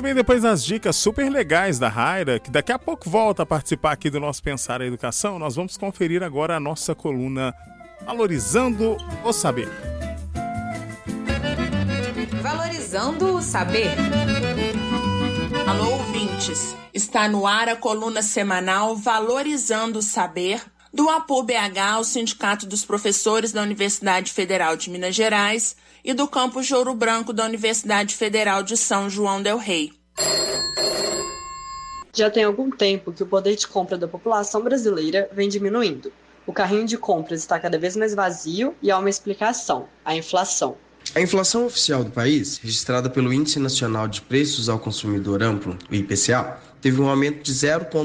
bem, depois das dicas super legais da Raira, que daqui a pouco volta a participar aqui do nosso Pensar a Educação, nós vamos conferir agora a nossa coluna Valorizando o Saber. Valorizando o Saber. Alô, ouvintes! Está no ar a coluna semanal Valorizando o Saber, do APU-BH, o Sindicato dos Professores da Universidade Federal de Minas Gerais, e do campus de Ouro Branco da Universidade Federal de São João del Rei. Já tem algum tempo que o poder de compra da população brasileira vem diminuindo. O carrinho de compras está cada vez mais vazio e há uma explicação: a inflação. A inflação oficial do país, registrada pelo Índice Nacional de Preços ao Consumidor Amplo, o IPCA, teve um aumento de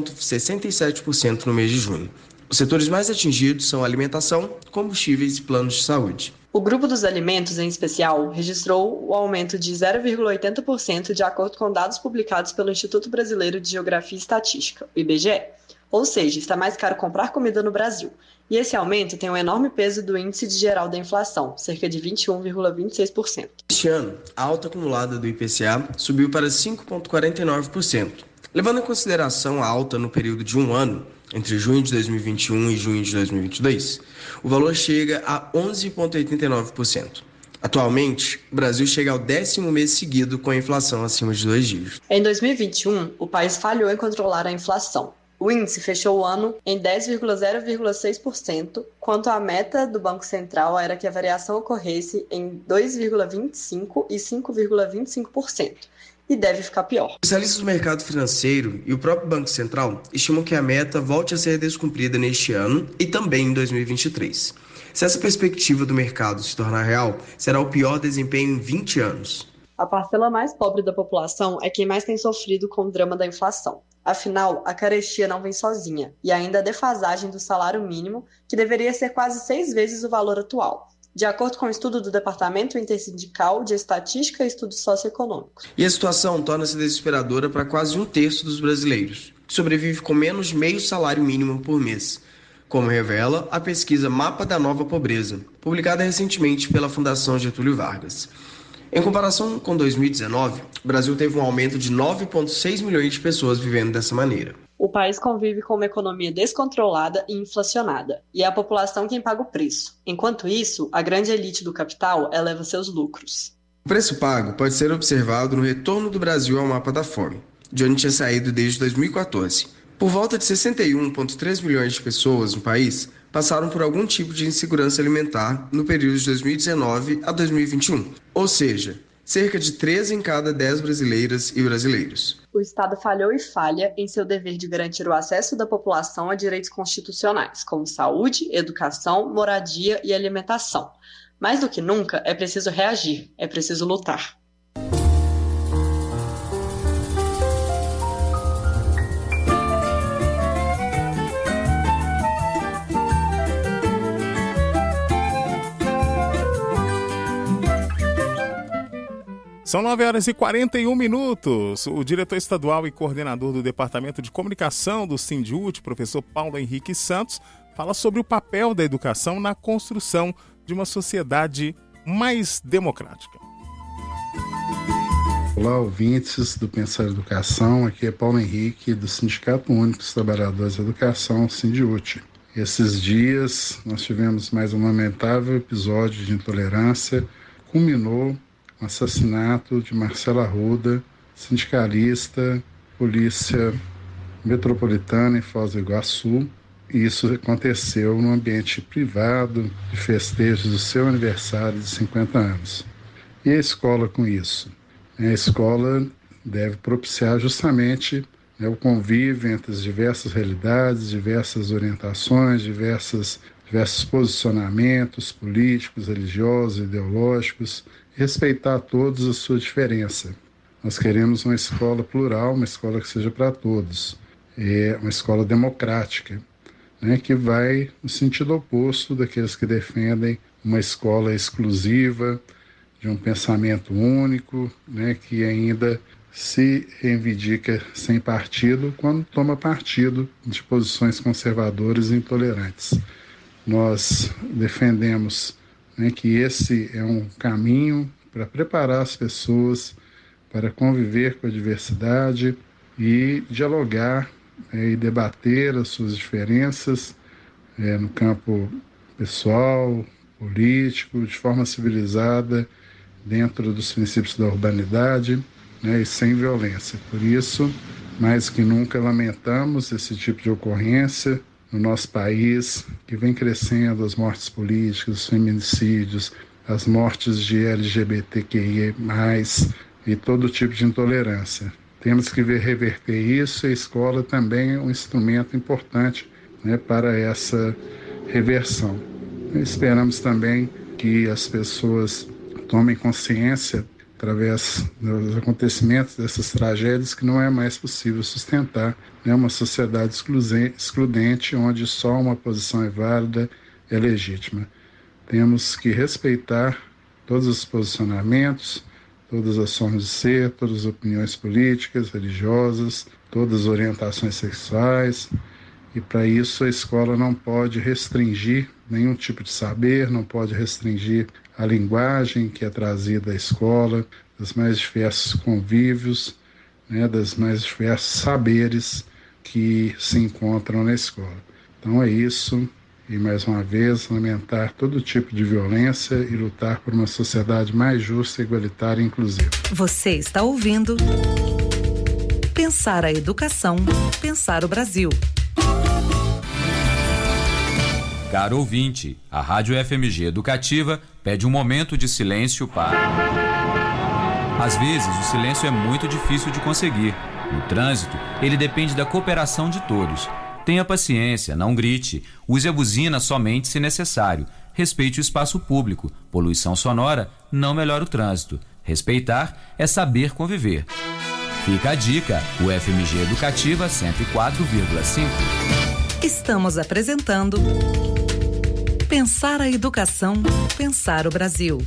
0,67% no mês de junho. Os setores mais atingidos são alimentação, combustíveis e planos de saúde. O grupo dos alimentos, em especial, registrou o aumento de 0,80% de acordo com dados publicados pelo Instituto Brasileiro de Geografia e Estatística, o IBGE. Ou seja, está mais caro comprar comida no Brasil. E esse aumento tem um enorme peso do índice geral da inflação, cerca de 21,26%. Este ano, a alta acumulada do IPCA subiu para 5,49%. Levando em consideração a alta no período de um ano, entre junho de 2021 e junho de 2022, o valor chega a 11,89%. Atualmente, o Brasil chega ao 10º mês seguido com a inflação acima de 2 dígitos. Em 2021, o país falhou em controlar a inflação. O índice fechou o ano em 10,06%, quanto a meta do Banco Central era que a variação ocorresse em 2,25% e 5,25%. E deve ficar pior. Especialistas do mercado financeiro e o próprio Banco Central estimam que a meta volte a ser descumprida neste ano e também em 2023. Se essa perspectiva do mercado se tornar real, será o pior desempenho em 20 anos. A parcela mais pobre da população é quem mais tem sofrido com o drama da inflação. Afinal, a carestia não vem sozinha, e ainda a defasagem do salário mínimo, que deveria ser quase 6 vezes o valor atual, de acordo com o estudo do Departamento Intersindical de Estatística e Estudos Socioeconômicos. E a situação torna-se desesperadora para quase 1/3 dos brasileiros, que sobrevive com menos de meio salário mínimo por mês, como revela a pesquisa Mapa da Nova Pobreza, publicada recentemente pela Fundação Getúlio Vargas. Em comparação com 2019, o Brasil teve um aumento de 9,6 milhões de pessoas vivendo dessa maneira. O país convive com uma economia descontrolada e inflacionada, e é a população quem paga o preço. Enquanto isso, a grande elite do capital eleva seus lucros. O preço pago pode ser observado no retorno do Brasil ao mapa da fome, de onde tinha saído desde 2014. Por volta de 61,3 milhões de pessoas no país passaram por algum tipo de insegurança alimentar no período de 2019 a 2021, ou seja, cerca de 3 em cada 10 brasileiras e brasileiros. O Estado falhou e falha em seu dever de garantir o acesso da população a direitos constitucionais, como saúde, educação, moradia e alimentação. Mais do que nunca, é preciso reagir, é preciso lutar. São 9h41. O diretor estadual e coordenador do Departamento de Comunicação do Sindiúti, professor Paulo Henrique Santos, fala sobre o papel da educação na construção de uma sociedade mais democrática. Olá, ouvintes do Pensar Educação. Aqui é Paulo Henrique, do Sindicato Único dos Trabalhadores da Educação, Sindiúti. Esses dias nós tivemos mais um lamentável episódio de intolerância, culminou o assassinato de Marcelo Arruda, sindicalista, Polícia Metropolitana em Foz do Iguaçu. E isso aconteceu no ambiente privado de festejos do seu aniversário de 50 anos. E a escola com isso? A escola deve propiciar justamente o convívio entre as diversas realidades, diversas orientações, diversos posicionamentos políticos, religiosos, ideológicos, respeitar todos a sua diferença. Nós queremos uma escola plural, uma escola que seja para todos, uma escola democrática, que vai no sentido oposto daqueles que defendem uma escola exclusiva, de um pensamento único, que ainda se reivindica sem partido quando toma partido de posições conservadoras e intolerantes. Nós defendemos que esse é um caminho para preparar as pessoas para conviver com a diversidade e dialogar e debater as suas diferenças no campo pessoal, político, de forma civilizada, dentro dos princípios da urbanidade, e sem violência. Por isso, mais que nunca, lamentamos esse tipo de ocorrência no nosso país, que vem crescendo as mortes políticas, os feminicídios, as mortes de LGBTQI+, e todo tipo de intolerância. Temos que reverter isso, e a escola também é um instrumento importante para essa reversão. Esperamos também que as pessoas tomem consciência, através dos acontecimentos dessas tragédias, que não é mais possível sustentar uma sociedade excludente, onde só uma posição é válida, é legítima. Temos que respeitar todos os posicionamentos, todas as formas de ser, todas as opiniões políticas, religiosas, todas as orientações sexuais, e para isso a escola não pode restringir nenhum tipo de saber, não pode restringir a linguagem que é trazida à escola, dos mais diversos convívios, dos mais diversos saberes que se encontram na escola. Então é isso, e mais uma vez lamentar todo tipo de violência e lutar por uma sociedade mais justa, igualitária e inclusiva. Você está ouvindo Pensar a Educação, Pensar o Brasil. Caro ouvinte, a Rádio FMG Educativa pede um momento de silêncio para... Às vezes, o silêncio é muito difícil de conseguir. No trânsito, ele depende da cooperação de todos. Tenha paciência, não grite. Use a buzina somente se necessário. Respeite o espaço público. Poluição sonora não melhora o trânsito. Respeitar é saber conviver. Fica a dica, o FMG Educativa 104,5. Estamos apresentando Pensar a Educação, Pensar o Brasil.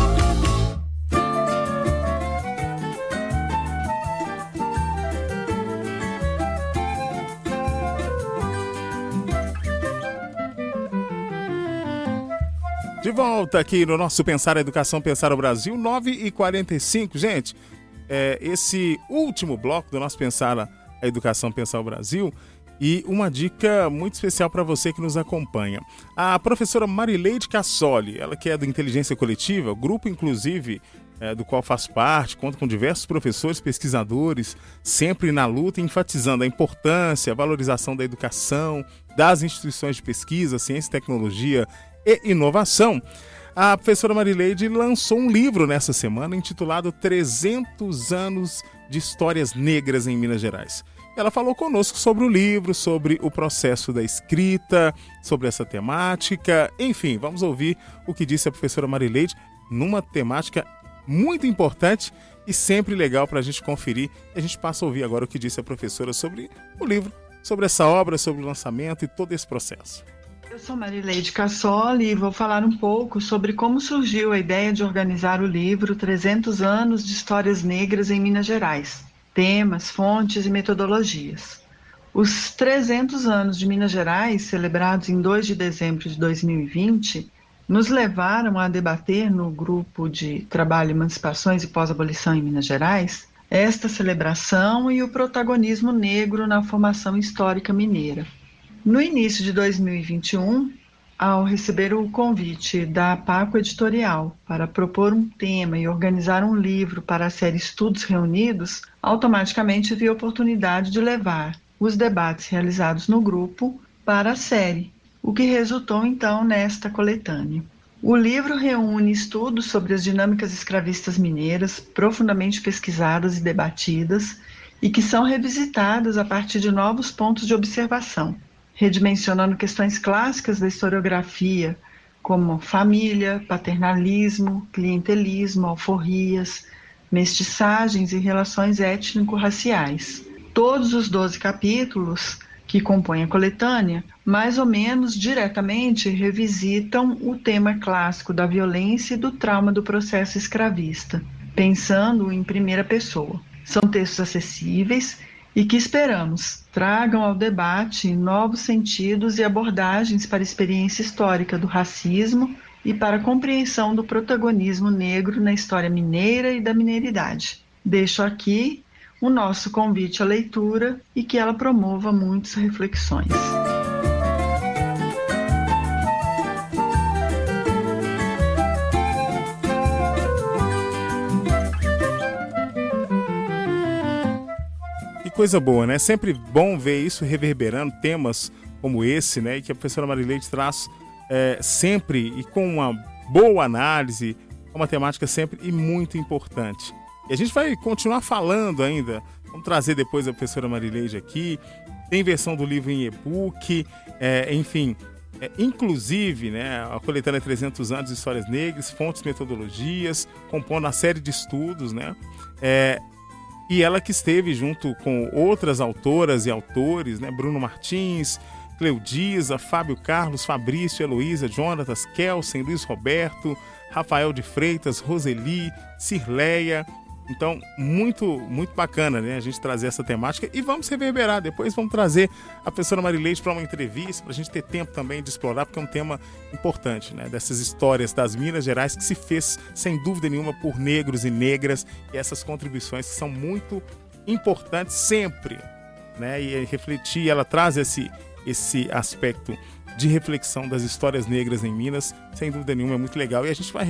De volta aqui no nosso Pensar a Educação, Pensar o Brasil, 9h45. Gente, esse último bloco do nosso Pensar a Educação, Pensar o Brasil, e uma dica muito especial para você que nos acompanha. A professora Marileide Cassoli, ela que é do Inteligência Coletiva, grupo inclusive do qual faz parte, conta com diversos professores, pesquisadores, sempre na luta, enfatizando a importância, a valorização da educação, das instituições de pesquisa, ciência e tecnologia e inovação. A professora Marileide lançou um livro nessa semana intitulado 300 anos de histórias negras em Minas Gerais. Ela falou conosco sobre o livro, sobre o processo da escrita, sobre essa temática. Enfim, vamos ouvir o que disse a professora Marileide numa temática muito importante e sempre legal para a gente conferir. A gente passa a ouvir agora o que disse a professora sobre o livro, sobre essa obra, sobre o lançamento e todo esse processo. Eu sou Marileide Cassoli e vou falar um pouco sobre como surgiu a ideia de organizar o livro 300 anos de histórias negras em Minas Gerais. Temas, fontes e metodologias. Os 300 anos de Minas Gerais, celebrados em 2 de dezembro de 2020, nos levaram a debater no grupo de trabalho Emancipações e Pós-Abolição em Minas Gerais esta celebração e o protagonismo negro na formação histórica mineira. No início de 2021, ao receber o convite da Paco Editorial para propor um tema e organizar um livro para a série Estudos Reunidos, automaticamente vi a oportunidade de levar os debates realizados no grupo para a série, o que resultou então nesta coletânea. O livro reúne estudos sobre as dinâmicas escravistas mineiras, profundamente pesquisadas e debatidas, e que são revisitadas a partir de novos pontos de observação, redimensionando questões clássicas da historiografia, como família, paternalismo, clientelismo, alforrias, mestiçagens e relações étnico-raciais. Todos os 12 capítulos que compõem a coletânea, mais ou menos diretamente revisitam o tema clássico da violência e do trauma do processo escravista, pensando em primeira pessoa. São textos acessíveis e que esperamos tragam ao debate novos sentidos e abordagens para a experiência histórica do racismo e para a compreensão do protagonismo negro na história mineira e da mineiridade. Deixo aqui o nosso convite à leitura e que ela promova muitas reflexões. Que coisa boa, né? Sempre bom ver isso reverberando, temas como esse, né? E que a professora Marileide traz sempre e com uma boa análise, uma temática sempre e muito importante. E a gente vai continuar falando ainda, vamos trazer depois a professora Marileide aqui, tem versão do livro em e-book, enfim, inclusive, né, a coletânea 300 anos de Histórias Negras, fontes, metodologias, compondo uma série de estudos, né, e ela que esteve junto com outras autoras e autores, né, Bruno Martins, Cleudisa, Fábio Carlos, Fabrício, Heloísa, Jonatas, Kelsen, Luiz Roberto, Rafael de Freitas, Roseli, Cirleia. Então, muito bacana, né, a gente trazer essa temática e vamos reverberar. Depois vamos trazer a professora Marileide para uma entrevista, para a gente ter tempo também de explorar, porque é um tema importante, né, dessas histórias das Minas Gerais que se fez, sem dúvida nenhuma, por negros e negras, e essas contribuições que são muito importantes sempre, né, e refletir, ela traz esse aspecto de reflexão das histórias negras em Minas, sem dúvida nenhuma, é muito legal. E a gente vai